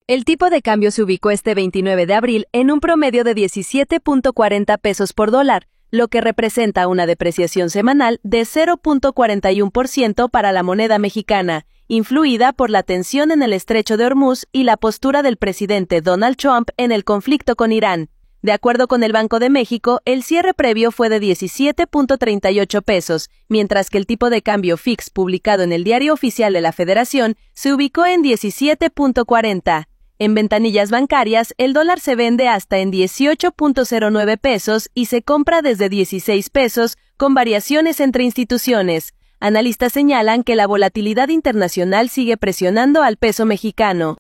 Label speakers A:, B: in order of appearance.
A: El tipo de cambio se ubicó este 29 de abril en un promedio de 17.40 pesos por dólar, lo que representa una depreciación semanal de 0.41% para la moneda mexicana, influida por la tensión en el estrecho de Hormuz y la postura del presidente Donald Trump en el conflicto con Irán. De acuerdo con el Banco de México, el cierre previo fue de 17.38 pesos, mientras que el tipo de cambio fix publicado en el Diario Oficial de la Federación se ubicó en 17.40. En ventanillas bancarias, el dólar se vende hasta en 18.09 pesos y se compra desde 16 pesos, con variaciones entre instituciones. Analistas señalan que la volatilidad internacional sigue presionando al peso mexicano.